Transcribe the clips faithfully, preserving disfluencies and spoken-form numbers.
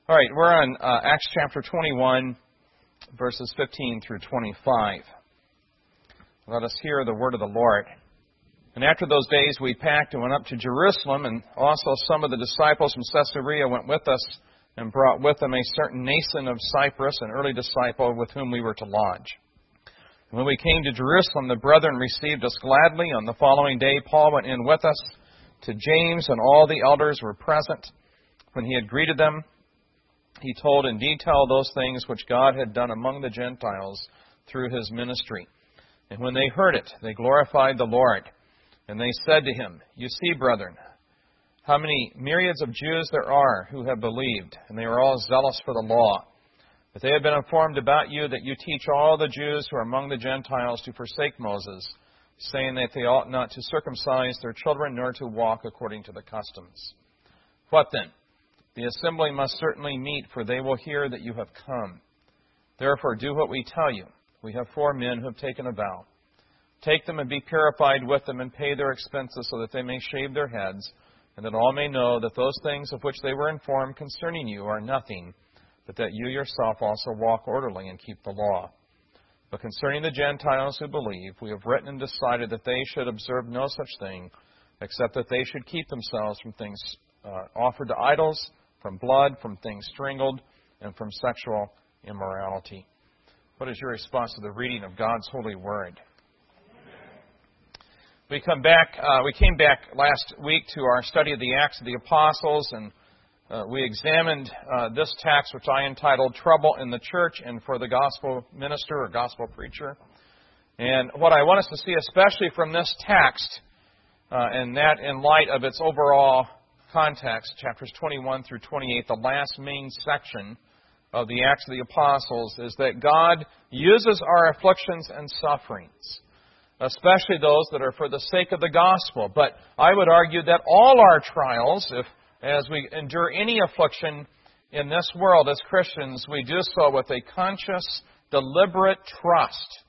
All right, we're on uh, Acts chapter twenty-one, verses fifteen through twenty-five. Let us hear the word of the Lord. And after those days we packed and went up to Jerusalem, and also some of the disciples from Caesarea went with us and brought with them a certain Nason of Cyprus, an early disciple with whom we were to lodge. And when we came to Jerusalem, the brethren received us gladly. On the following day Paul went in with us to James, and all the elders were present. When he had greeted them, he told in detail those things which God had done among the Gentiles through his ministry. And when they heard it, they glorified the Lord. And they said to him, "You see, brethren, how many myriads of Jews there are who have believed, and they are all zealous for the law. But they have been informed about you that you teach all the Jews who are among the Gentiles to forsake Moses, saying that they ought not to circumcise their children nor to walk according to the customs. What then? The assembly must certainly meet, for they will hear that you have come. Therefore do what we tell you. We have four men who have taken a vow. Take them and be purified with them, and pay their expenses, so that they may shave their heads, and that all may know that those things of which they were informed concerning you are nothing, but that you yourself also walk orderly and keep the law. But concerning the Gentiles who believe, we have written and decided that they should observe no such thing, except that they should keep themselves from things uh, offered to idols, from blood, from things strangled, and from sexual immorality." What is your response to the reading of God's holy word? We come back. Uh, we came back last week to our study of the Acts of the Apostles, and uh, we examined uh, this text, which I entitled "Trouble in the Church and for the Gospel Minister" or Gospel Preacher. And what I want us to see, especially from this text, uh, and that in light of its overall context, chapters twenty-one through twenty-eight, the last main section of the Acts of the Apostles, is that God uses our afflictions and sufferings, especially those that are for the sake of the gospel. But I would argue that all our trials, if as we endure any affliction in this world as Christians, we do so with a conscious, deliberate trust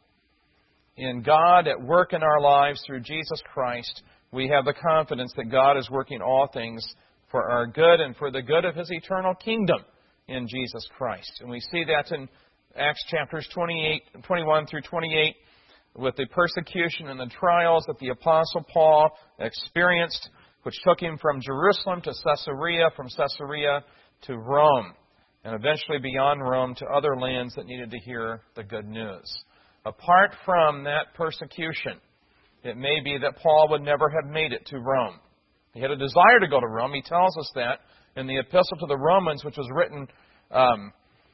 in God at work in our lives through Jesus Christ. We have the confidence that God is working all things for our good and for the good of His eternal kingdom in Jesus Christ. And we see that in Acts chapters twenty-eight, twenty-one through twenty-eight, with the persecution and the trials that the Apostle Paul experienced, which took him from Jerusalem to Caesarea, from Caesarea to Rome, and eventually beyond Rome to other lands that needed to hear the good news. Apart from that persecution, it may be that Paul would never have made it to Rome. He had a desire to go to Rome. He tells us that in the Epistle to the Romans, which was written um,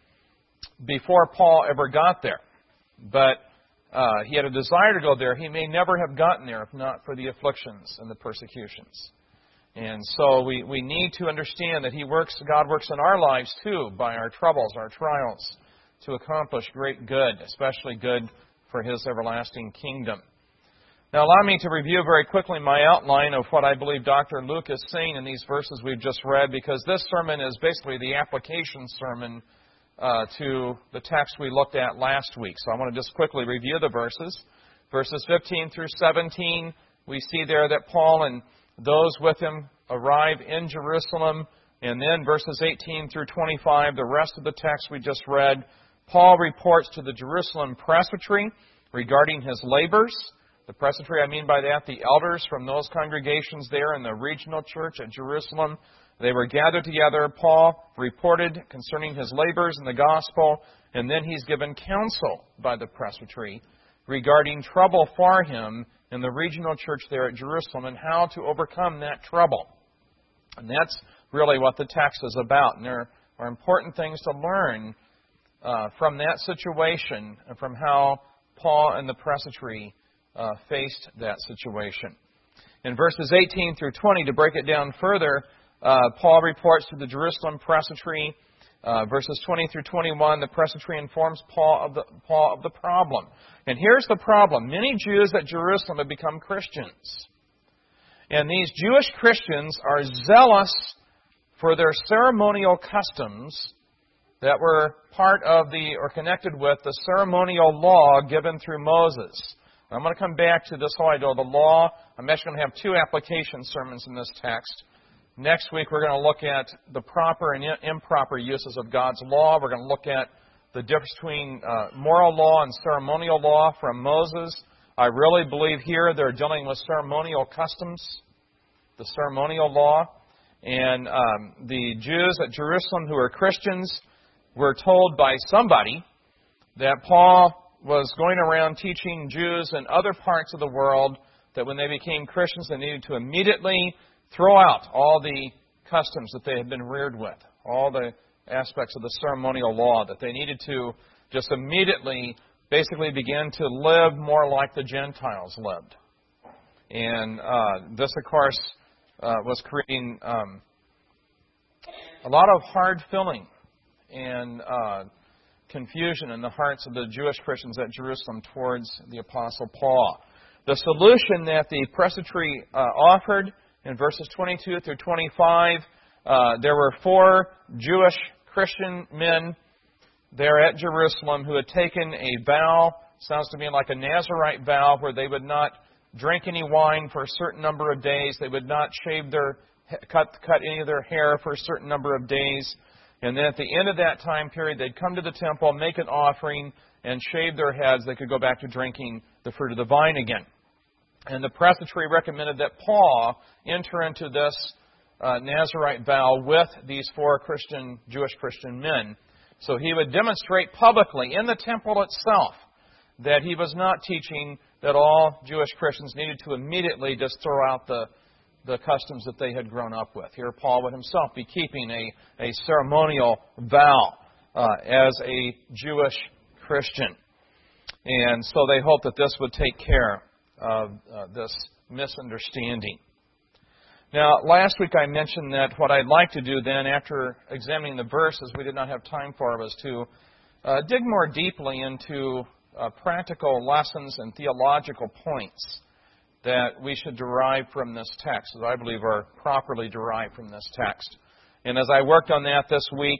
before Paul ever got there. But uh, he had a desire to go there. He may never have gotten there if not for the afflictions and the persecutions. And so we, we need to understand that He works, God works in our lives too by our troubles, our trials, to accomplish great good, especially good for His everlasting kingdom. Now, allow me to review very quickly my outline of what I believe Doctor Luke is saying in these verses we've just read, because this sermon is basically the application sermon uh, to the text we looked at last week. So I want to just quickly review the verses. Verses fifteen through seventeen, we see there that Paul and those with him arrive in Jerusalem. And then verses eighteen through twenty-five, the rest of the text we just read, Paul reports to the Jerusalem presbytery regarding his labors. The presbytery, I mean by that, the elders from those congregations there in the regional church at Jerusalem. They were gathered together. Paul reported concerning his labors in the gospel, and then he's given counsel by the presbytery regarding trouble for him in the regional church there at Jerusalem and how to overcome that trouble. And that's really what the text is about. And there are important things to learn uh, from that situation and from how Paul and the presbytery Uh, faced that situation. In verses eighteen through twenty, to break it down further, uh, Paul reports to the Jerusalem presbytery. Uh, verses twenty through twenty-one, the presbytery informs Paul of the Paul of the problem. And here's the problem. Many Jews at Jerusalem have become Christians. And these Jewish Christians are zealous for their ceremonial customs that were part of the, or connected with, the ceremonial law given through Moses. I'm going to come back to this whole idea of the law. I'm actually going to have two application sermons in this text. Next week, we're going to look at the proper and improper uses of God's law. We're going to look at the difference between uh, moral law and ceremonial law from Moses. I really believe here they're dealing with ceremonial customs, the ceremonial law. And um, the Jews at Jerusalem who are Christians were told by somebody that Paul was going around teaching Jews in other parts of the world that when they became Christians, they needed to immediately throw out all the customs that they had been reared with, all the aspects of the ceremonial law, that they needed to just immediately basically begin to live more like the Gentiles lived. And uh, this, of course, uh, was creating um, a lot of hard feeling and uh, confusion in the hearts of the Jewish Christians at Jerusalem towards the Apostle Paul. The solution that the presbytery uh, offered in verses twenty-two through twenty-five, uh, there were four Jewish Christian men there at Jerusalem who had taken a vow, sounds to me like a Nazirite vow, where they would not drink any wine for a certain number of days. They would not shave their, cut, cut any of their hair for a certain number of days. And then at the end of that time period, they'd come to the temple, make an offering, and shave their heads. They could go back to drinking the fruit of the vine again. And the presbytery recommended that Paul enter into this uh, Nazirite vow with these four Christian, Jewish Christian men. So he would demonstrate publicly in the temple itself that he was not teaching that all Jewish Christians needed to immediately just throw out the, the customs that they had grown up with. Here Paul would himself be keeping a, a ceremonial vow uh, as a Jewish Christian. And so they hoped that this would take care of uh, this misunderstanding. Now, last week I mentioned that what I'd like to do then, after examining the verses we did not have time for, was to uh, dig more deeply into uh, practical lessons and theological points that we should derive from this text, that I believe are properly derived from this text. And as I worked on that this week,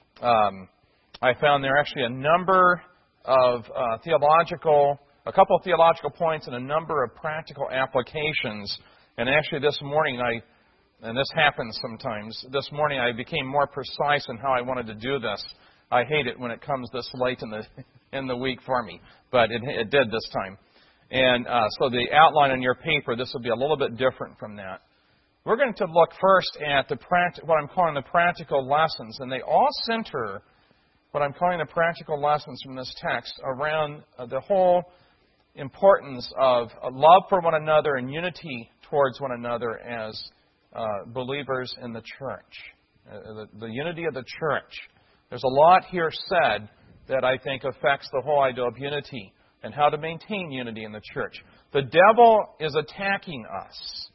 um, I found there are actually a number of uh, theological A couple of theological points and a number of practical applications. And actually this morning, I, and this happens sometimes, this morning I became more precise in how I wanted to do this. I hate it when it comes this late in the in the week for me, but it, it did this time. And uh, so the outline on your paper, this will be a little bit different from that. We're going to look first at the practi- what I'm calling the practical lessons, and they all center what I'm calling the practical lessons from this text around uh, the whole importance of love for one another and unity towards one another as uh, believers in the church. Uh, the, the unity of the church. There's a lot here said that I think affects the whole idea of unity and how to maintain unity in the church. The devil is attacking us.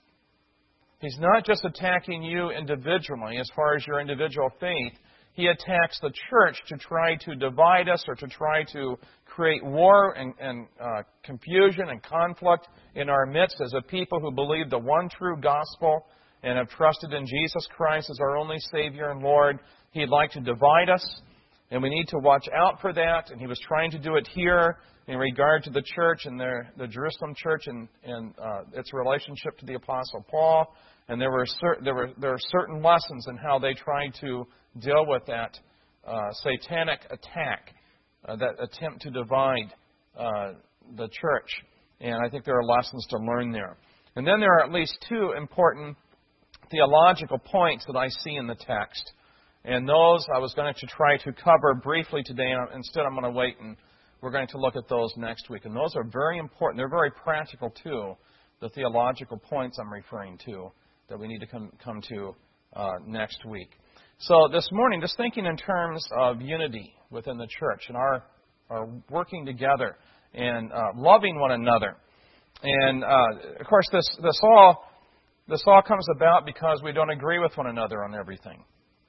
He's not just attacking you individually as far as your individual faith. He attacks the church to try to divide us or to try to create war and, and uh, confusion and conflict in our midst as a people who believe the one true gospel and have trusted in Jesus Christ as our only Savior and Lord. He'd like to divide us, and we need to watch out for that. And he was trying to do it here in regard to the church and their, the Jerusalem church and, and uh, its relationship to the Apostle Paul. And there were, cer- there were there were certain lessons in how they tried to deal with that uh, satanic attack, uh, that attempt to divide uh, the church. And I think there are lessons to learn there. And then there are at least two important theological points that I see in the text. And those I was going to try to cover briefly today. And instead, I'm going to wait and we're going to look at those next week. And those are very important. They're very practical, too, the theological points I'm referring to that we need to come, come to uh, next week. So this morning, just thinking in terms of unity within the church and our, our working together and uh, loving one another. And, uh, of course, this, this all this all comes about because we don't agree with one another on everything.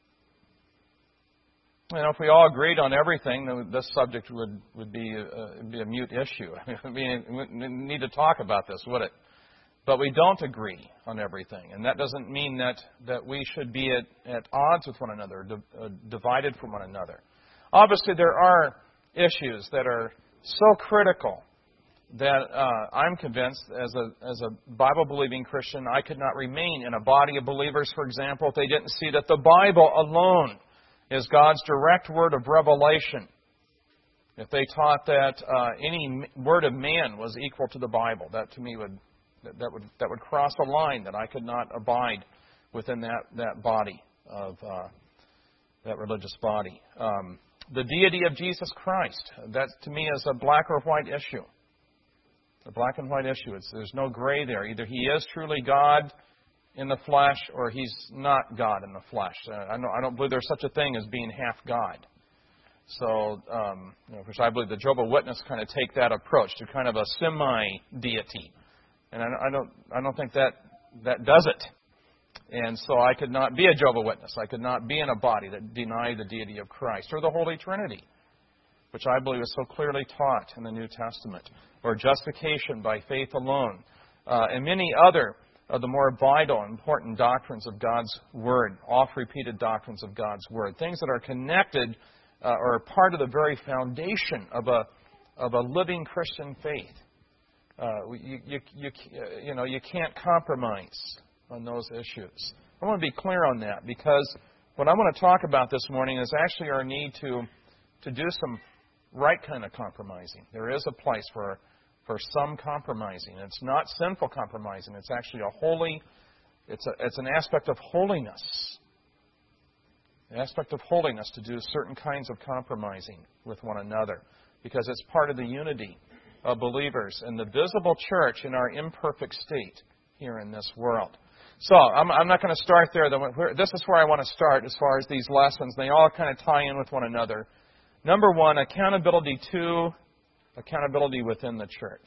You know, if we all agreed on everything, then this subject would, would be, a, be a mute issue. We wouldn't need to talk about this, would it? But we don't agree on everything. And that doesn't mean that, that we should be at, at odds with one another, di- uh, divided from one another. Obviously, there are issues that are so critical that uh, I'm convinced, as a as a Bible-believing Christian, I could not remain in a body of believers, for example, if they didn't see that the Bible alone is God's direct word of revelation. If they taught that uh, any word of man was equal to the Bible, that to me would that, that would that would cross a line that I could not abide within that that body of uh, that religious body. Um, the deity of Jesus Christ, that to me is a black or white issue. A black and white issue. It's, there's no gray there. Either He is truly God in the flesh, or He's not God in the flesh. Uh, I, don't, I don't believe there's such a thing as being half God. So, um, you know, which I believe the Jehovah's Witnesses kind of take that approach to kind of a semi-deity, and I, I don't, I don't think that that does it. And so, I could not be a Jehovah's Witness. I could not be in a body that denied the deity of Christ or the Holy Trinity, which I believe is so clearly taught in the New Testament, or justification by faith alone, uh, and many other of the more vital and important doctrines of God's Word, oft-repeated doctrines of God's Word, things that are connected uh, or are part of the very foundation of a of a living Christian faith. Uh, you, you, you, you know, you can't compromise on those issues. I want to be clear on that, because what I want to talk about this morning is actually our need to to do some right kind of compromising. There is a place for for some compromising. It's not sinful compromising. It's actually a holy. It's a it's an aspect of holiness. An aspect of holiness to do certain kinds of compromising with one another, because it's part of the unity of believers in the visible church in our imperfect state here in this world. So I'm, I'm not going to start there. This is where I want to start as far as these lessons. They all kind of tie in with one another. Number one, accountability to accountability within the church.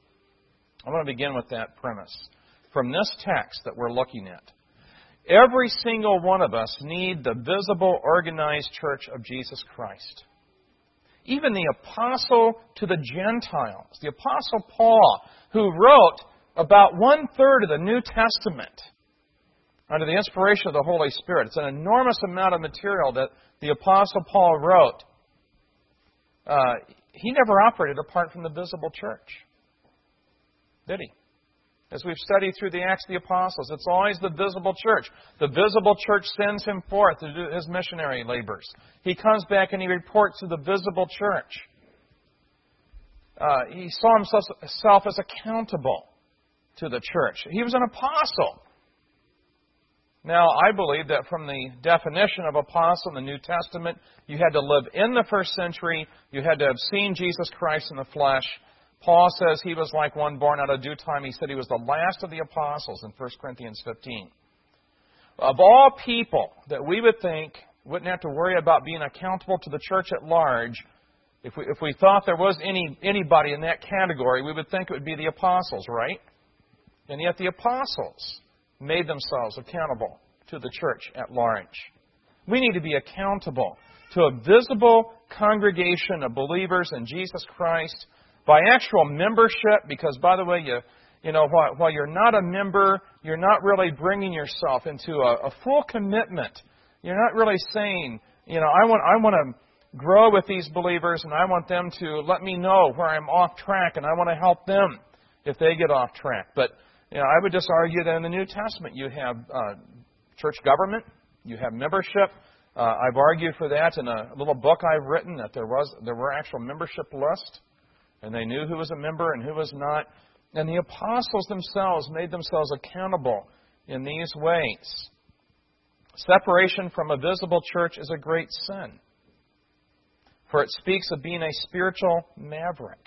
I want to begin with that premise. From this text that we're looking at, every single one of us need the visible, organized church of Jesus Christ. Even the apostle to the Gentiles, the apostle Paul, who wrote about one-third of the New Testament under the inspiration of the Holy Spirit. It's an enormous amount of material that the apostle Paul wrote. Uh, he never operated apart from the visible church, did he? As we've studied through the Acts of the Apostles, it's always the visible church. The visible church sends him forth to do his missionary labors. He comes back and he reports to the visible church. Uh, he saw himself as accountable to the church. He was an apostle. Now, I believe that from the definition of apostle in the New Testament, you had to live in the first century. You had to have seen Jesus Christ in the flesh. Paul says he was like one born out of due time. He said he was the last of the apostles in First Corinthians fifteen. Of all people that we would think wouldn't have to worry about being accountable to the church at large, if we if we thought there was any anybody in that category, we would think it would be the apostles, right? And yet the apostles made themselves accountable to the church at large. We need to be accountable to a visible congregation of believers in Jesus Christ by actual membership, because, by the way, you you know, while, while you're not a member, you're not really bringing yourself into a, a full commitment. You're not really saying, you know, I want I want to grow with these believers, and I want them to let me know where I'm off track, and I want to help them if they get off track. But you know, I would just argue that in the New Testament you have uh, church government, you have membership. Uh, I've argued for that in a little book I've written, that there was there were actual membership lists. And they knew who was a member and who was not. And the apostles themselves made themselves accountable in these ways. Separation from a visible church is a great sin, for it speaks of being a spiritual maverick.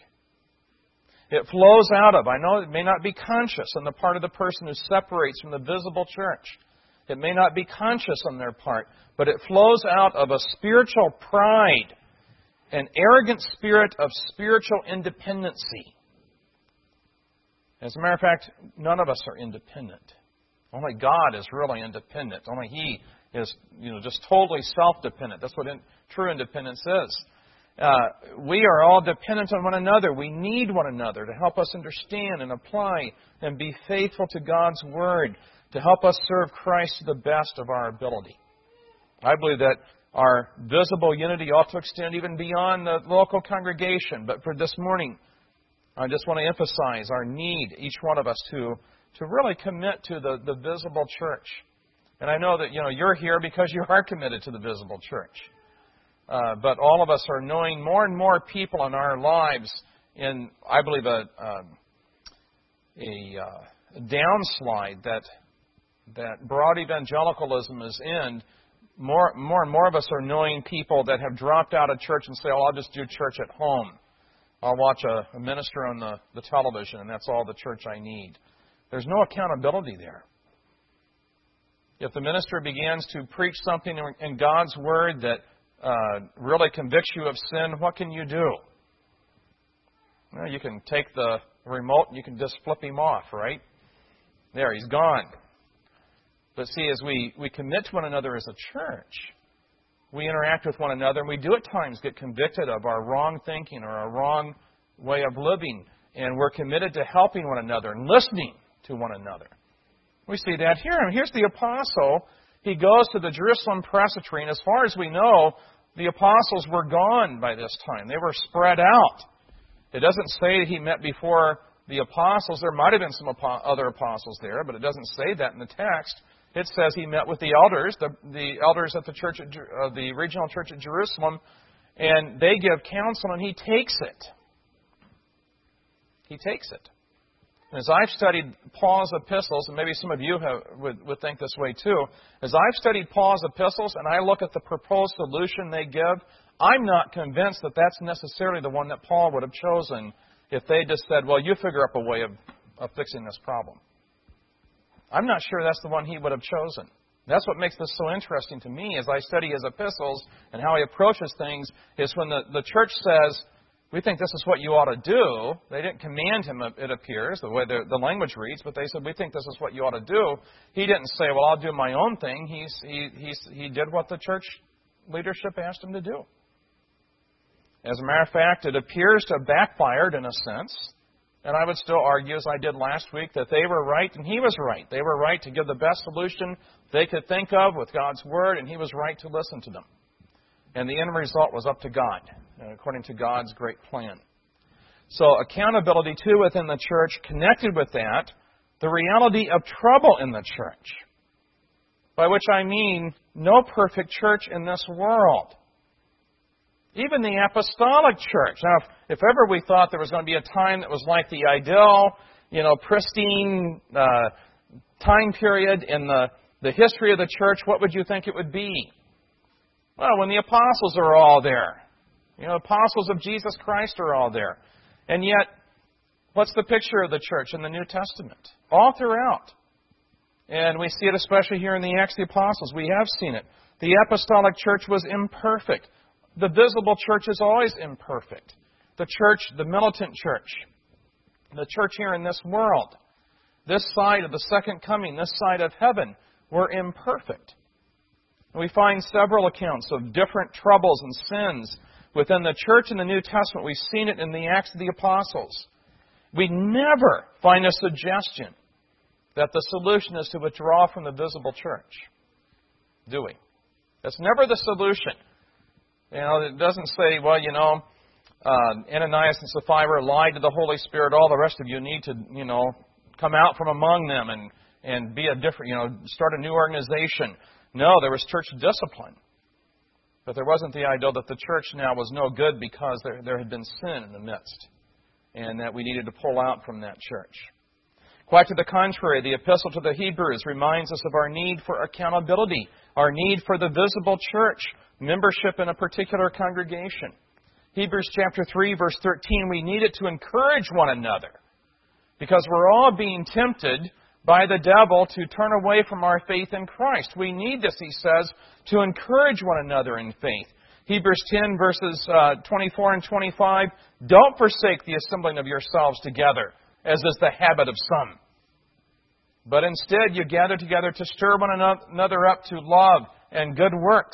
It flows out of, I know it may not be conscious on the part of the person who separates from the visible church. It may not be conscious on their part, but it flows out of a spiritual pride, an arrogant spirit of spiritual independency. As a matter of fact, none of us are independent. Only God is really independent. Only He is, you know, just totally self-dependent. That's what in, true independence is. Uh, we are all dependent on one another. We need one another to help us understand and apply and be faithful to God's Word, to help us serve Christ to the best of our ability. I believe that our visible unity ought to extend even beyond the local congregation. But for this morning, I just want to emphasize our need, each one of us, to, to really commit to the, the visible church. And I know that, you know, you're here because you are committed to the visible church. Uh, but all of us are knowing more and more people in our lives in, I believe, a, um, a, uh, a downslide that that broad evangelicalism is in. More, more and more of us are knowing people that have dropped out of church and say, "Oh, I'll just do church at home. I'll watch a, a minister on the, the television, and that's all the church I need." There's no accountability there. If the minister begins to preach something in God's Word that uh, really convicts you of sin, what can you do? Well, you can take the remote and you can just flip him off, right? There, he's gone. But see, as we, we commit to one another as a church, we interact with one another, and we do at times get convicted of our wrong thinking or our wrong way of living, and we're committed to helping one another and listening to one another. We see that here. And here's the apostle. He goes to the Jerusalem presbytery, and as far as we know, the apostles were gone by this time. They were spread out. It doesn't say that he met before the apostles. There might have been some other apostles there, but it doesn't say that in the text. It says he met with the elders, the, the elders at the church, at, uh, the regional church at Jerusalem, and they give counsel, and he takes it. He takes it. And as I've studied Paul's epistles, and maybe some of you have, would, would think this way too, as I've studied Paul's epistles and I look at the proposed solution they give, I'm not convinced that that's necessarily the one that Paul would have chosen if they just said, "Well, you figure up a way of, of fixing this problem." I'm not sure that's the one he would have chosen. That's what makes this so interesting to me as I study his epistles and how he approaches things, is when the, the church says, "We think this is what you ought to do." They didn't command him, it appears, the way the, the language reads, but they said, "We think this is what you ought to do." He didn't say, "Well, I'll do my own thing." He's, he, he's, he did what the church leadership asked him to do. As a matter of fact, it appears to have backfired in a sense. And I would still argue, as I did last week, that they were right and he was right. They were right to give the best solution they could think of with God's Word, and he was right to listen to them. And the end result was up to God, according to God's great plan. So accountability, too, within the church, connected with that, the reality of trouble in the church. By which I mean no perfect church in this world. Even the apostolic church. Now, if, if ever we thought there was going to be a time that was like the ideal, you know, pristine uh, time period in the, the history of the church, what would you think it would be? Well, when the apostles are all there. You know, apostles of Jesus Christ are all there. And yet, what's the picture of the church in the New Testament? All throughout. And we see it especially here in the Acts of the Apostles. We have seen it. The apostolic church was imperfect. The visible church is always imperfect. The church, the militant church, the church here in this world, this side of the second coming, this side of heaven, were imperfect. And we find several accounts of different troubles and sins within the church in the New Testament. We've seen it in the Acts of the Apostles. We never find a suggestion that the solution is to withdraw from the visible church, do we? That's never the solution. You know, it doesn't say, well, you know, uh, Ananias and Sapphira lied to the Holy Spirit. All the rest of you need to, you know, come out from among them and, and be a different, you know, start a new organization. No, there was church discipline. But there wasn't the idea that the church now was no good because there, there had been sin in the midst and that we needed to pull out from that church. Quite to the contrary, the Epistle to the Hebrews reminds us of our need for accountability, our need for the visible church, membership in a particular congregation. Hebrews chapter three, verse thirteen, we need it to encourage one another because we're all being tempted by the devil to turn away from our faith in Christ. We need this, he says, to encourage one another in faith. Hebrews ten, verses uh, twenty-four and twenty-five, don't forsake the assembling of yourselves together, as is the habit of some. But instead you gather together to stir one another up to love and good works.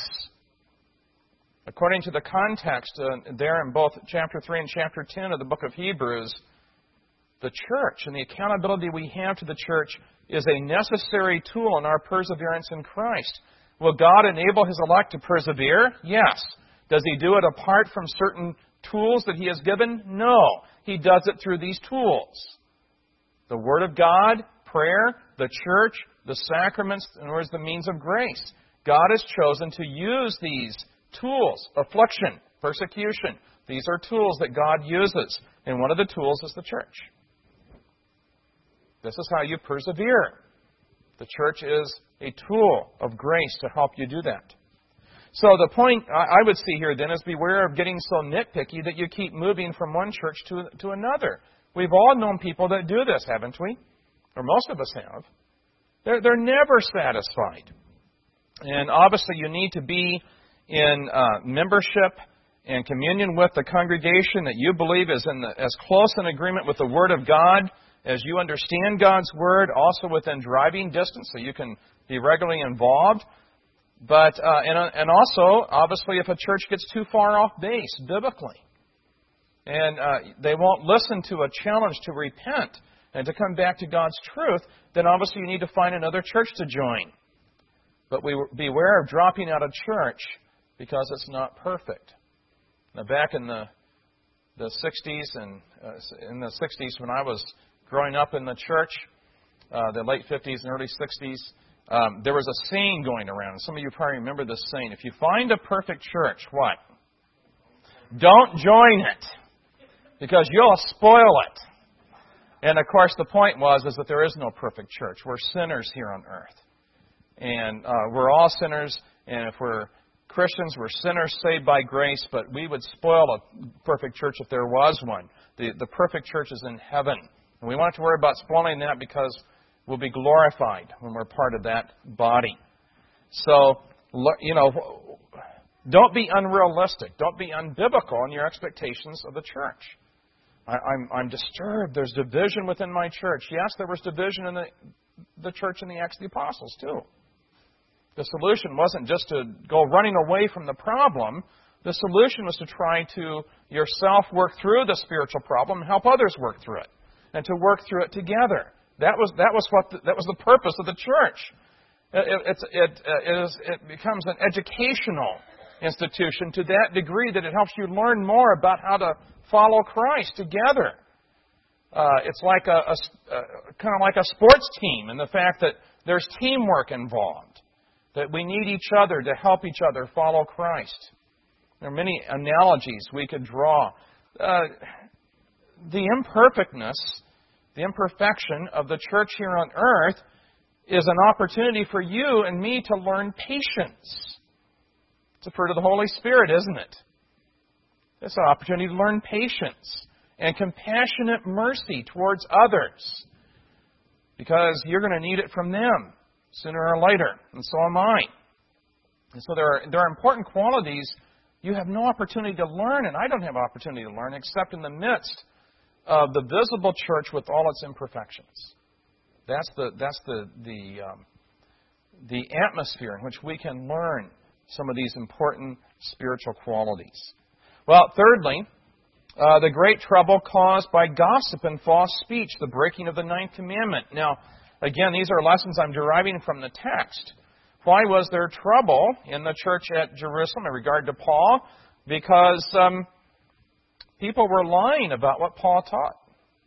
According to the context uh, there in both chapter three and chapter ten of the book of Hebrews, the church and the accountability we have to the church is a necessary tool in our perseverance in Christ. Will God enable His elect to persevere? Yes. Does He do it apart from certain tools that He has given? No. He does it through these tools. The Word of God, prayer, the church, the sacraments, and where's the means of grace. God has chosen to use these tools. Affliction, persecution. These are tools that God uses. And one of the tools is the church. This is how you persevere. The church is a tool of grace to help you do that. So the point I would see here then is beware of getting so nitpicky that you keep moving from one church to, to another. We've all known people that do this, haven't we? Or most of us have. They're, they're never satisfied. And obviously you need to be in uh, membership and communion with the congregation that you believe is in the, as close an agreement with the Word of God as you understand God's Word, also within driving distance, so you can be regularly involved. But uh, and, and also, obviously, if a church gets too far off base biblically, and uh, they won't listen to a challenge to repent and to come back to God's truth, then obviously you need to find another church to join. But we beware of dropping out of church because it's not perfect. Now, back in the the sixties and uh, in the sixties when I was growing up in the church, uh, the late fifties and early sixties, um, there was a saying going around. Some of you probably remember this saying: if you find a perfect church, what? Don't join it, because you'll spoil it. And of course, the point was is that there is no perfect church. We're sinners here on earth, and uh, we're all sinners. And if we're Christians, we're sinners saved by grace, but we would spoil a perfect church if there was one. The, the perfect church is in heaven. And we don't have to worry about spoiling that because we'll be glorified when we're part of that body. So, you know, don't be unrealistic. Don't be unbiblical in your expectations of the church. I, I'm, I'm disturbed. There's division within my church. Yes, there was division in the, the church in the Acts of the Apostles, too. The solution wasn't just to go running away from the problem. The solution was to try to yourself work through the spiritual problem and help others work through it, and to work through it together. That was that was what the, that was the purpose of the church. It, it's, it, it, is, it becomes an educational institution to that degree that it helps you learn more about how to follow Christ together. Uh, it's like a, a, a kind of like a sports team in the fact that there's teamwork involved. That we need each other to help each other follow Christ. There are many analogies we could draw. Uh, the imperfectness, the imperfection of the church here on earth is an opportunity for you and me to learn patience. It's a fruit of the Holy Spirit, isn't it? It's an opportunity to learn patience and compassionate mercy towards others, because you're going to need it from them sooner or later, and so am I. And so there are, there are important qualities you have no opportunity to learn, and I don't have opportunity to learn, except in the midst of the visible church with all its imperfections. That's the that's the the um, the atmosphere in which we can learn some of these important spiritual qualities. Well, thirdly, uh, the great trouble caused by gossip and false speech, the breaking of the ninth commandment. Now, again, these are lessons I'm deriving from the text. Why was there trouble in the church at Jerusalem in regard to Paul? Because um, people were lying about what Paul taught.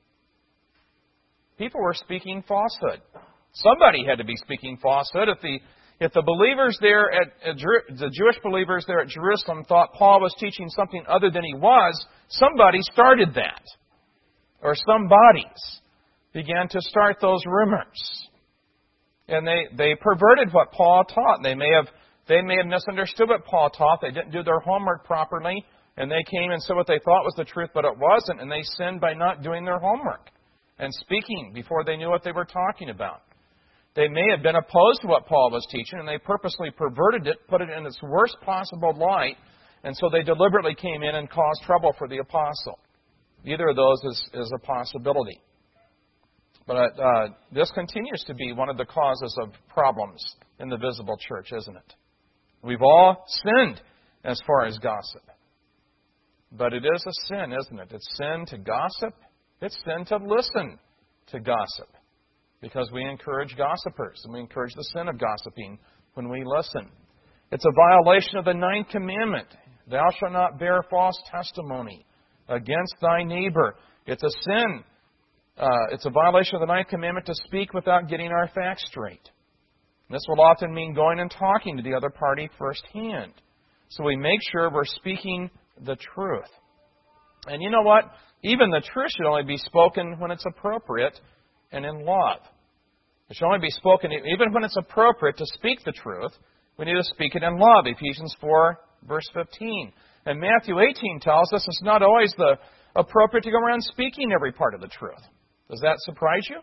People were speaking falsehood. Somebody had to be speaking falsehood. If the if the believers there at, at the Jewish believers there at Jerusalem thought Paul was teaching something other than he was, somebody started that, or some bodies began to start those rumors. And they, they perverted what Paul taught. They may have they may have misunderstood what Paul taught. They didn't do their homework properly, and they came and said what they thought was the truth, but it wasn't, and they sinned by not doing their homework and speaking before they knew what they were talking about. They may have been opposed to what Paul was teaching, and they purposely perverted it, put it in its worst possible light, and so they deliberately came in and caused trouble for the apostle. Either of those is, is a possibility. But uh, this continues to be one of the causes of problems in the visible church, isn't it? We've all sinned as far as gossip. But it is a sin, isn't it? It's sin to gossip. It's sin to listen to gossip, because we encourage gossipers, and we encourage the sin of gossiping when we listen. It's a violation of the ninth commandment. Thou shalt not bear false testimony against thy neighbor. It's a sin. Uh, it's a violation of the ninth commandment to speak without getting our facts straight. This will often mean going and talking to the other party firsthand. So we make sure we're speaking the truth. And you know what? Even the truth should only be spoken when it's appropriate and in love. It should only be spoken, even when it's appropriate to speak the truth, we need to speak it in love. Ephesians four, verse fifteen. And Matthew eighteen tells us it's not always the appropriate to go around speaking every part of the truth. Does that surprise you?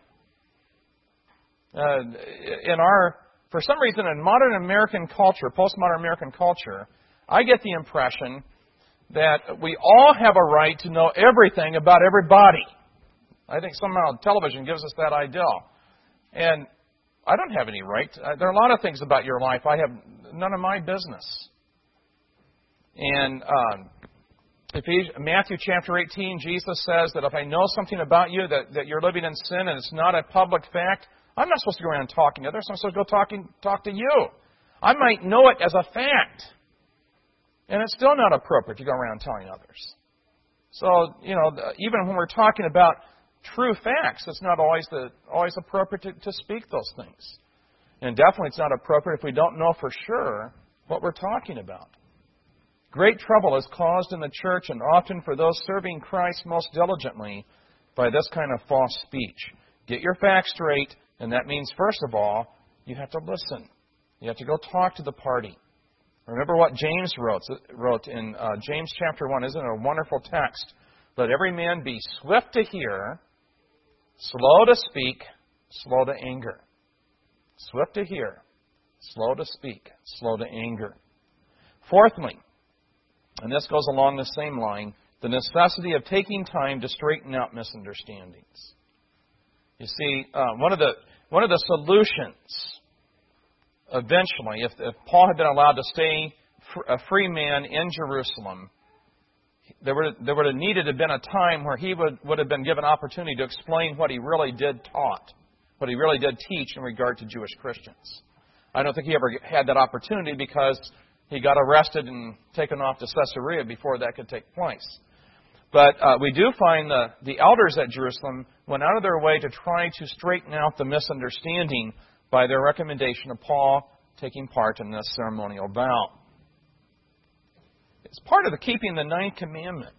Uh, in our, for some reason, in modern American culture, postmodern American culture, I get the impression that we all have a right to know everything about everybody. I think somehow television gives us that ideal. And I don't have any right. There are a lot of things about your life I have none of my business. And um, Matthew chapter eighteen, Jesus says that if I know something about you, that, that you're living in sin and it's not a public fact, I'm not supposed to go around talking to others. I'm supposed to go talking, talk to you. I might know it as a fact. And it's still not appropriate to go around telling others. So, you know, even when we're talking about true facts, it's not always the always appropriate to, to speak those things. And definitely it's not appropriate if we don't know for sure what we're talking about. Great trouble is caused in the church, and often for those serving Christ most diligently, by this kind of false speech. Get your facts straight, and that means, first of all, you have to listen. You have to go talk to the party. Remember what James wrote, wrote in uh, James chapter one. Isn't it a wonderful text? Let every man be swift to hear, slow to speak, slow to anger. Swift to hear, slow to speak, slow to anger. Fourthly, and this goes along the same line, the necessity of taking time to straighten out misunderstandings. You see, uh, one of the one of the solutions, eventually, if, if Paul had been allowed to stay fr- a free man in Jerusalem, there would there would have needed to have been a time where he would, would have been given opportunity to explain what he really did taught, what he really did teach in regard to Jewish Christians. I don't think he ever had that opportunity because he got arrested and taken off to Caesarea before that could take place. But uh, we do find the, the elders at Jerusalem went out of their way to try to straighten out the misunderstanding by their recommendation of Paul taking part in this ceremonial vow. It's part of the keeping the ninth commandment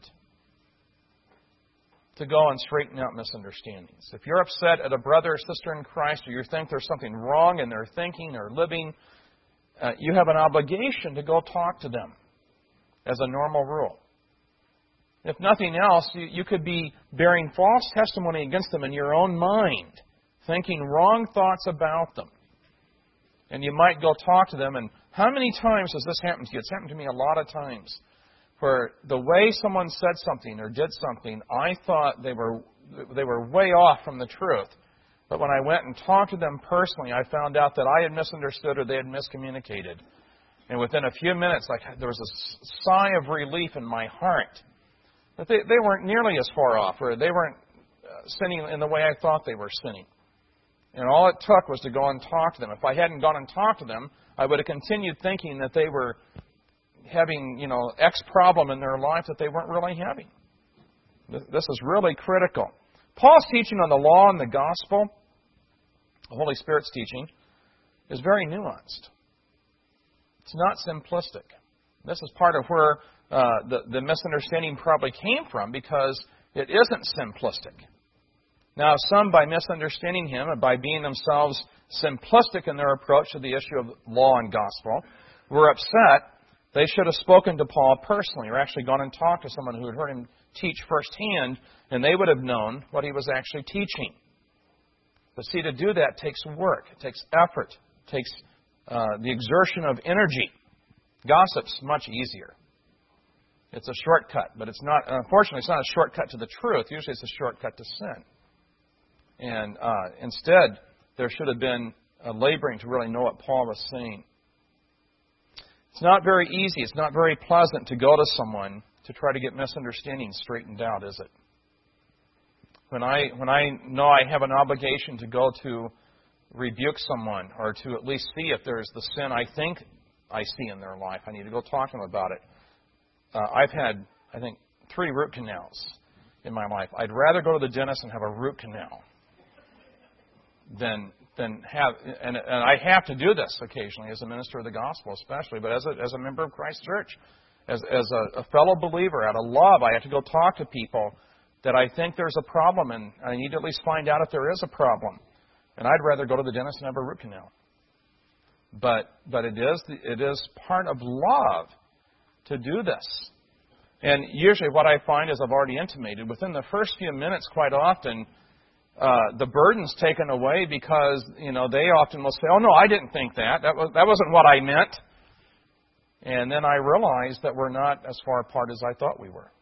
to go and straighten out misunderstandings. If you're upset at a brother or sister in Christ, or you think there's something wrong in their thinking or living, uh, you have an obligation to go talk to them as a normal rule. If nothing else, you, you could be bearing false testimony against them in your own mind, thinking wrong thoughts about them. And you might go talk to them, and how many times has this happened to you? It's happened to me a lot of times, where the way someone said something or did something, I thought they were they were way off from the truth. But when I went and talked to them personally, I found out that I had misunderstood or they had miscommunicated. And within a few minutes, like there was a sigh of relief in my heart that they, they weren't nearly as far off, or they weren't sinning in the way I thought they were sinning. And all it took was to go and talk to them. If I hadn't gone and talked to them, I would have continued thinking that they were having, you know, X problem in their life that they weren't really having. This is really critical. Paul's teaching on the law and the gospel, the Holy Spirit's teaching, is very nuanced. It's not simplistic. This is part of where uh, the, the misunderstanding probably came from, because it isn't simplistic. Now, some, by misunderstanding him and by being themselves simplistic in their approach to the issue of law and gospel, were upset. They should have spoken to Paul personally, or actually gone and talked to someone who had heard him teach firsthand, and they would have known what he was actually teaching. But see, to do that takes work, it takes effort, it takes uh, the exertion of energy. Gossip's much easier. It's a shortcut, but it's not. Unfortunately, it's not a shortcut to the truth. Usually, it's a shortcut to sin. And uh, instead, there should have been a laboring to really know what Paul was saying. It's not very easy. It's not very pleasant to go to someone to try to get misunderstandings straightened out, is it? When I when I know I have an obligation to go to rebuke someone, or to at least see if there's the sin I think I see in their life, I need to go talk to them about it. Uh, I've had, I think, three root canals in my life. I'd rather go to the dentist and have a root canal than than have, and, and I have to do this occasionally as a minister of the gospel, especially, but as a as a member of Christ Church, as as a, a fellow believer, out of love, I have to go talk to people that I think there's a problem, and I need to at least find out if there is a problem. And I'd rather go to the dentist and have a root canal. But but it is it is part of love to do this. And usually what I find, as I've already intimated, within the first few minutes, quite often, uh, the burden's taken away because, you know, they often will say, oh, no, I didn't think that. That, was, that wasn't what I meant. And then I realize that we're not as far apart as I thought we were.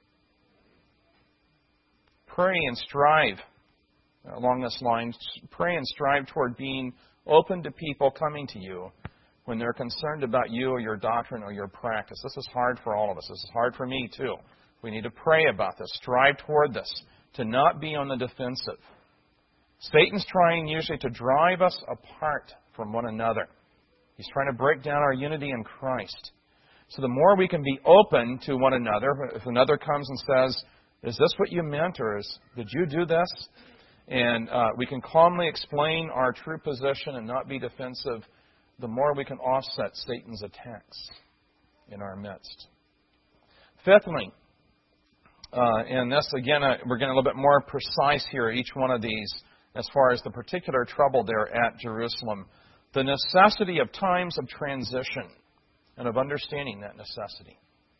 Pray and strive along this line. Pray and strive toward being open to people coming to you when they're concerned about you or your doctrine or your practice. This is hard for all of us. This is hard for me, too. We need to pray about this. Strive toward this, to not be on the defensive. Satan's trying usually to drive us apart from one another. He's trying to break down our unity in Christ. So the more we can be open to one another, if another comes and says, is this what you meant, or is, did you do this? And uh, we can calmly explain our true position and not be defensive, the more we can offset Satan's attacks in our midst. Fifthly, uh, and this, again, uh, we're getting a little bit more precise here, each one of these, as far as the particular trouble there at Jerusalem, the necessity of times of transition and of understanding that necessity.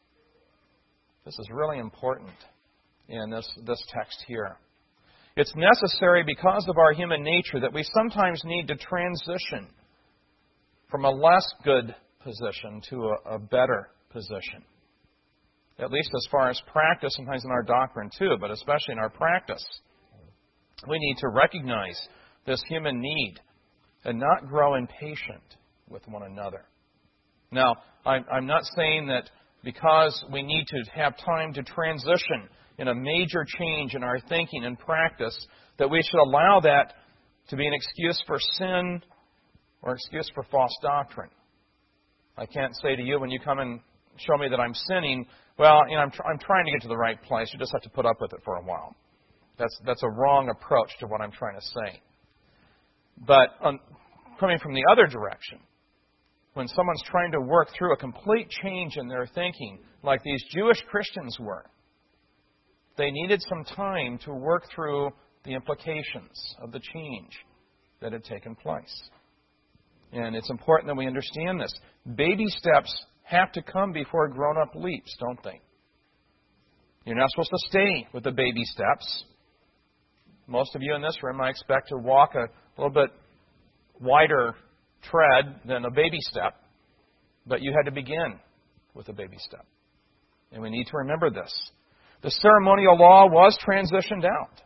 This is really important in this, this text here. It's necessary because of our human nature that we sometimes need to transition from a less good position to a, a better position. At least as far as practice, sometimes in our doctrine too, but especially in our practice. We need to recognize this human need and not grow impatient with one another. Now, I'm, I'm not saying that because we need to have time to transition in a major change in our thinking and practice, that we should allow that to be an excuse for sin or excuse for false doctrine. I can't say to you when you come and show me that I'm sinning, well, you know, I'm, tr- I'm trying to get to the right place. You just have to put up with it for a while. That's that's a wrong approach to what I'm trying to say. But um, coming from the other direction, when someone's trying to work through a complete change in their thinking, like these Jewish Christians were, they needed some time to work through the implications of the change that had taken place. And it's important that we understand this. Baby steps have to come before grown-up leaps, don't they? You're not supposed to stay with the baby steps. Most of you in this room, I expect, to walk a little bit wider tread than a baby step. But you had to begin with a baby step. And we need to remember this. The ceremonial law was transitioned out.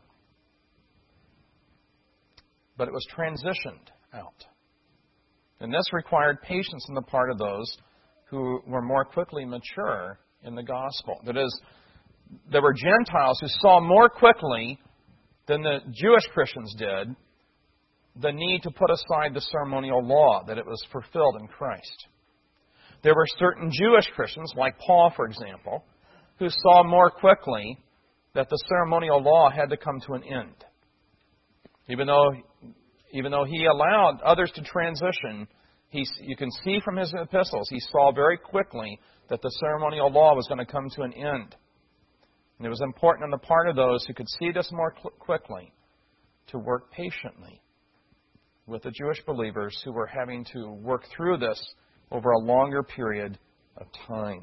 But it was transitioned out. And this required patience on the part of those who were more quickly mature in the gospel. That is, there were Gentiles who saw more quickly than the Jewish Christians did the need to put aside the ceremonial law, that it was fulfilled in Christ. There were certain Jewish Christians, like Paul, for example, who saw more quickly that the ceremonial law had to come to an end. Even though, even though he allowed others to transition, he, you can see from his epistles, he saw very quickly that the ceremonial law was going to come to an end. And it was important on the part of those who could see this more cl- quickly to work patiently with the Jewish believers who were having to work through this over a longer period of time.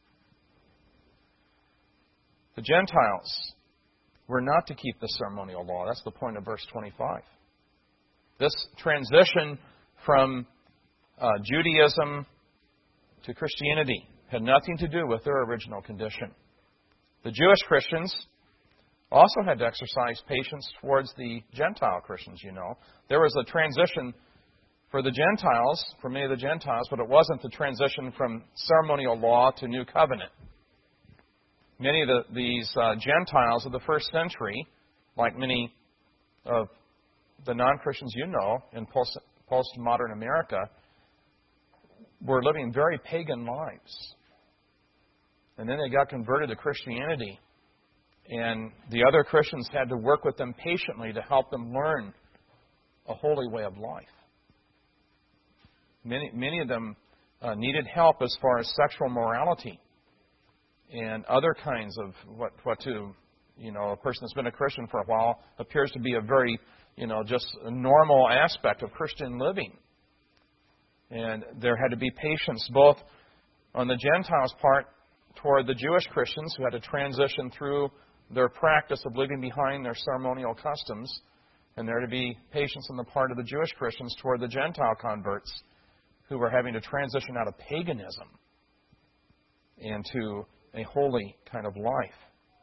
The Gentiles were not to keep the ceremonial law. That's the point of verse twenty-five. This transition from uh, Judaism to Christianity had nothing to do with their original condition. The Jewish Christians also had to exercise patience towards the Gentile Christians, you know. There was a transition for the Gentiles, for many of the Gentiles, but it wasn't the transition from ceremonial law to new covenant. Many of the, these uh, Gentiles of the first century, like many of the non-Christians you know in post, post-modern America, were living very pagan lives. And then they got converted to Christianity, And the other Christians had to work with them patiently to help them learn a holy way of life. Many, many of them uh, needed help as far as sexual morality and other kinds of what, what to, you know, a person that's been a Christian for a while appears to be a very, you know, just a normal aspect of Christian living. And there had to be patience both on the Gentiles' part toward the Jewish Christians who had to transition through their practice of leaving behind their ceremonial customs, and there to be patience on the part of the Jewish Christians toward the Gentile converts who were having to transition out of paganism into a holy kind of life.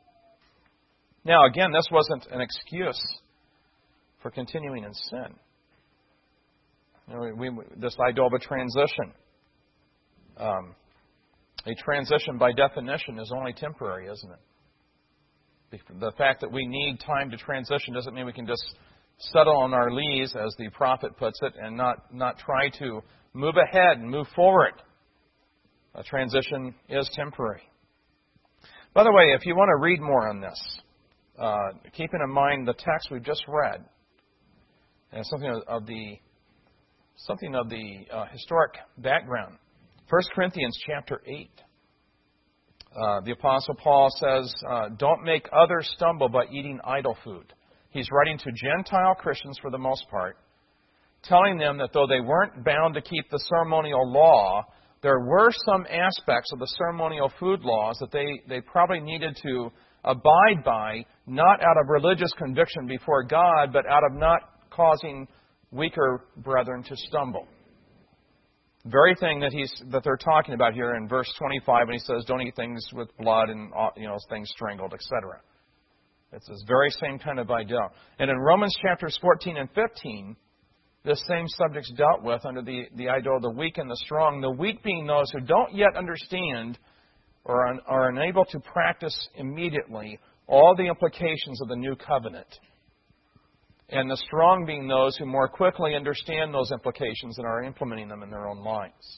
Now, again, this wasn't an excuse for continuing in sin. You know, we, this idea of a transition. Um, a transition, by definition, is only temporary, isn't it? The fact that we need time to transition doesn't mean we can just settle on our lees, as the prophet puts it, and not, not try to move ahead and move forward. A transition is temporary. By the way, if you want to read more on this, uh, keeping in mind the text we've just read, and something of, of the something of the uh, historic background. First Corinthians chapter eight. Uh, the Apostle Paul says, uh, don't make others stumble by eating idol food. He's writing to Gentile Christians for the most part, telling them that though they weren't bound to keep the ceremonial law, there were some aspects of the ceremonial food laws that they, they probably needed to abide by, not out of religious conviction before God, but out of not causing weaker brethren to stumble. Very thing that he's that they're talking about here in verse twenty-five, when he says, "Don't eat things with blood and you know things strangled, et cetera" It's this very same kind of idea. And in Romans chapters fourteen and fifteen, this same subject's dealt with under the the idea of the weak and the strong. The weak being those who don't yet understand or are, are unable to practice immediately all the implications of the new covenant. And the strong being those who more quickly understand those implications and are implementing them in their own lives.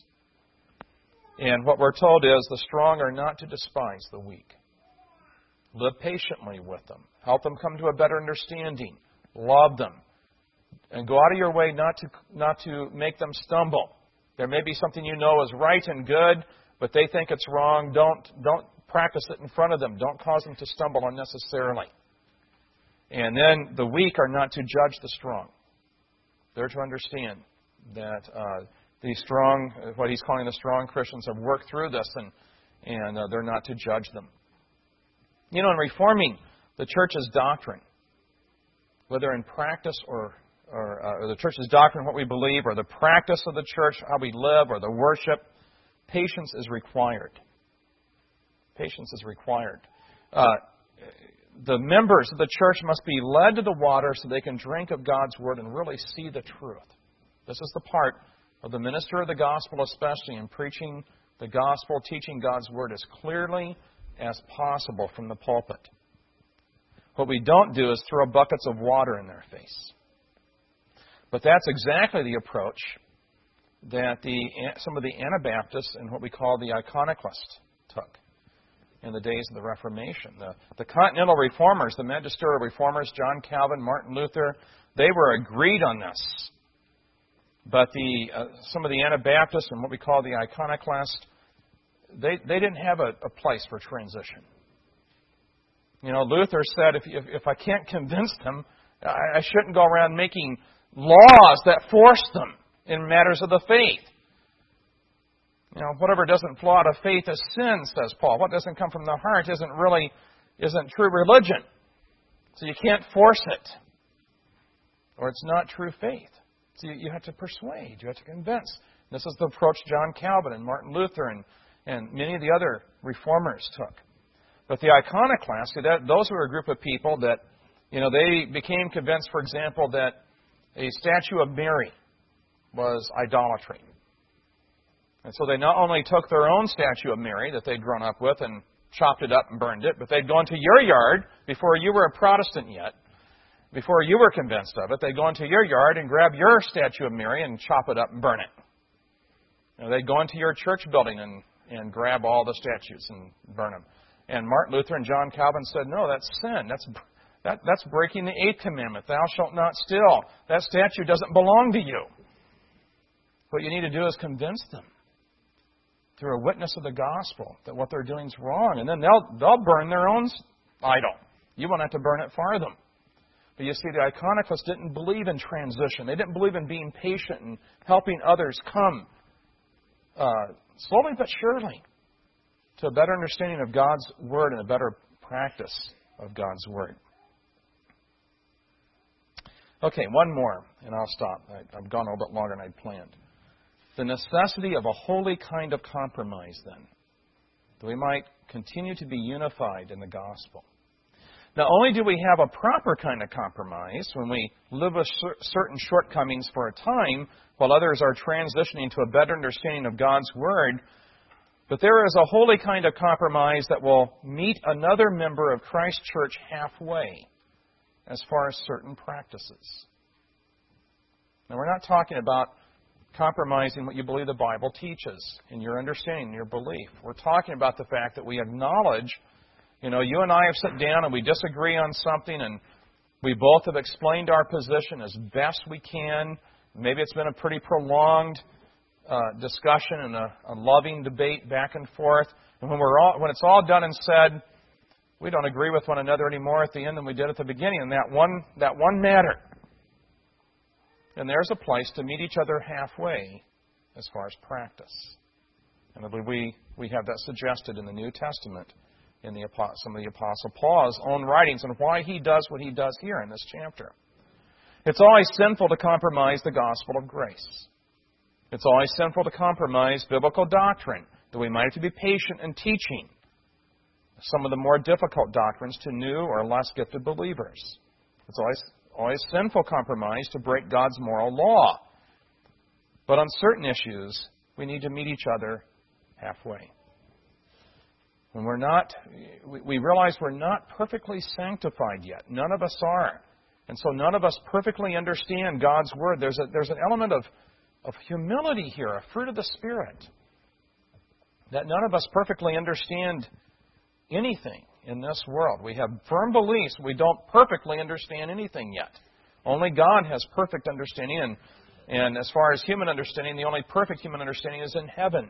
And what we're told is the strong are not to despise the weak. Live patiently with them. Help them come to a better understanding. Love them. And go out of your way not to not to make them stumble. There may be something you know is right and good, but they think it's wrong. Don't don't practice it in front of them. Don't cause them to stumble unnecessarily. And then the weak are not to judge the strong. They're to understand that uh, the strong, what he's calling the strong Christians, have worked through this, and and uh, they're not to judge them. You know, in reforming the church's doctrine, whether in practice or or, uh, or the church's doctrine, what we believe, or the practice of the church, how we live, or the worship, patience is required. Patience is required. Uh, The members of the church must be led to the water so they can drink of God's Word and really see the truth. This is the part of the minister of the gospel, especially in preaching the gospel, teaching God's Word as clearly as possible from the pulpit. What we don't do is throw buckets of water in their face. But that's exactly the approach that the some of the Anabaptists and what we call the iconoclasts took in the days of the Reformation. The, the Continental Reformers, the Magisterial Reformers, John Calvin, Martin Luther, they were agreed on this. But the uh, some of the Anabaptists and what we call the iconoclasts, they, they didn't have a, a place for transition. You know, Luther said, if, if, if I can't convince them, I, I shouldn't go around making laws that force them in matters of the faith. You know, whatever doesn't flow out of faith is sin, says Paul. What doesn't come from the heart isn't really, isn't true religion. So you can't force it. Or it's not true faith. So you, you have to persuade. You have to convince. This is the approach John Calvin and Martin Luther and, and many of the other reformers took. But the iconoclasts, that, those were a group of people that, you know, they became convinced, for example, that a statue of Mary was idolatry. And so they not only took their own statue of Mary that they'd grown up with and chopped it up and burned it, but they'd go into your yard before you were a Protestant yet, before you were convinced of it. They'd go into your yard and grab your statue of Mary and chop it up and burn it. You know, they'd go into your church building and, and grab all the statues and burn them. And Martin Luther and John Calvin said, no, that's sin. That's that, that's breaking the eighth commandment. Thou shalt not steal. That statute doesn't belong to you. What you need to do is convince them through a witness of the gospel that what they're doing is wrong. And then they'll, they'll burn their own idol. You won't have to burn it for them. But you see, the iconoclasts didn't believe in transition. They didn't believe in being patient and helping others come uh, slowly but surely to a better understanding of God's Word and a better practice of God's Word. Okay, one more, and I'll stop. I, I've gone a little bit longer than I'd planned. The necessity of a holy kind of compromise, then, that we might continue to be unified in the gospel. Not only do we have a proper kind of compromise when we live with certain shortcomings for a time while others are transitioning to a better understanding of God's Word, but there is a holy kind of compromise that will meet another member of Christ's church halfway as far as certain practices. Now, we're not talking about compromising what you believe the Bible teaches in your understanding, in your belief. We're talking about the fact that we acknowledge, you know, you and I have sat down and we disagree on something, and we both have explained our position as best we can. Maybe it's been a pretty prolonged uh, discussion and a, a loving debate back and forth. And when we're all, when it's all done and said, we don't agree with one another anymore at the end than we did at the beginning in that one that one matter. And there's a place to meet each other halfway as far as practice. And I believe we, we have that suggested in the New Testament in the some of the Apostle Paul's own writings and why he does what he does here in this chapter. It's always sinful to compromise the gospel of grace. It's always sinful to compromise biblical doctrine, that we might have to be patient in teaching some of the more difficult doctrines to new or less gifted believers. It's always always sinful compromise to break God's moral law. But on certain issues, we need to meet each other halfway. When we're not, we realize we're not perfectly sanctified yet. None of us are. And so none of us perfectly understand God's Word. There's a, there's an element of, of humility here, a fruit of the Spirit. That none of us perfectly understand anything in this world. We have firm beliefs. We don't perfectly understand anything yet. Only God has perfect understanding. And, and as far as human understanding, the only perfect human understanding is in heaven.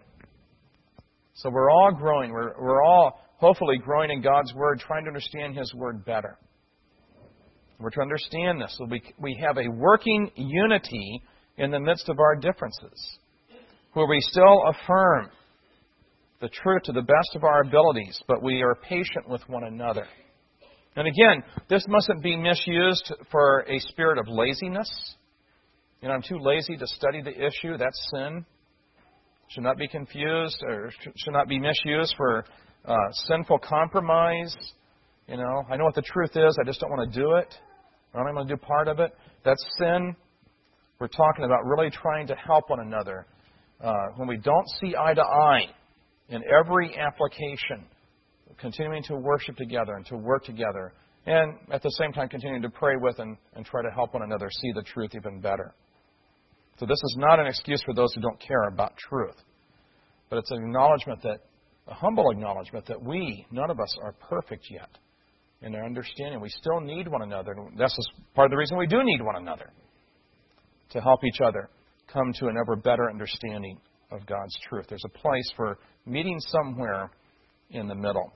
So we're all growing. We're, we're all hopefully growing in God's Word, trying to understand His Word better. We're to understand this. So we, we have a working unity in the midst of our differences, where we still affirm the truth to the best of our abilities, but we are patient with one another. And again, this mustn't be misused for a spirit of laziness. You know, I'm too lazy to study the issue. That's sin. Should not be confused or should not be misused for uh, sinful compromise. You know, I know what the truth is. I just don't want to do it. I don't want to do part of it. That's sin. We're talking about really trying to help one another uh, when we don't see eye to eye in every application, continuing to worship together and to work together, and at the same time continuing to pray with and, and try to help one another see the truth even better. So this is not an excuse for those who don't care about truth, but it's an acknowledgement that, a humble acknowledgement that we, none of us, are perfect yet in our understanding. We still need one another. And this is part of the reason we do need one another, to help each other come to an ever better understanding of God's truth. There's a place for meeting somewhere in the middle.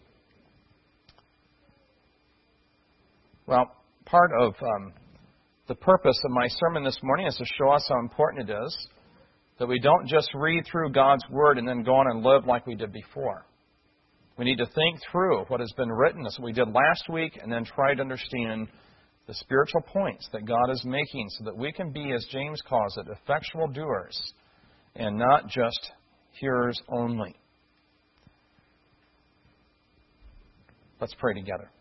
Well, part of um, the purpose of my sermon this morning is to show us how important it is that we don't just read through God's Word and then go on and live like we did before. We need to think through what has been written, as we did last week, and then try to understand the spiritual points that God is making so that we can be, as James calls it, effectual doers and not just hearers only. Let's pray together.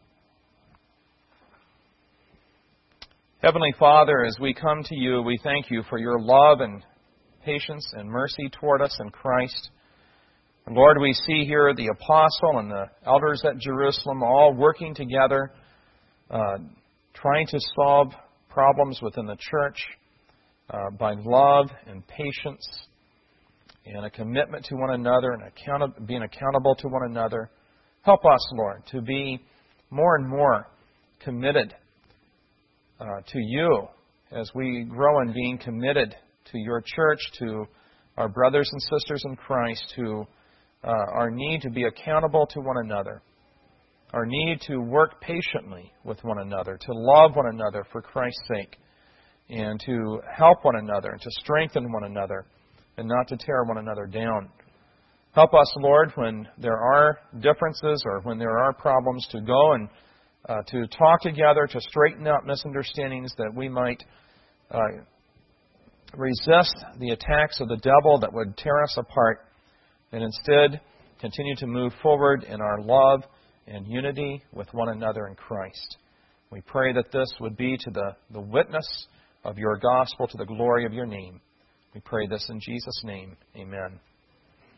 Heavenly Father, as we come to you, we thank you for your love and patience and mercy toward us in Christ. And Lord, we see here the apostle and the elders at Jerusalem all working together, uh, trying to solve problems within the church uh, by love and patience and a commitment to one another and account- being accountable to one another. Help us, Lord, to be more and more committed uh, to You as we grow in being committed to Your church, to our brothers and sisters in Christ, to uh, our need to be accountable to one another, our need to work patiently with one another, to love one another for Christ's sake, and to help one another, and to strengthen one another, and not to tear one another down. Help us, Lord, when there are differences or when there are problems, to go and uh, to talk together, to straighten out misunderstandings, that we might uh, resist the attacks of the devil that would tear us apart, and instead continue to move forward in our love and unity with one another in Christ. We pray that this would be to the, the witness of Your gospel, to the glory of Your name. We pray this in Jesus' name. Amen.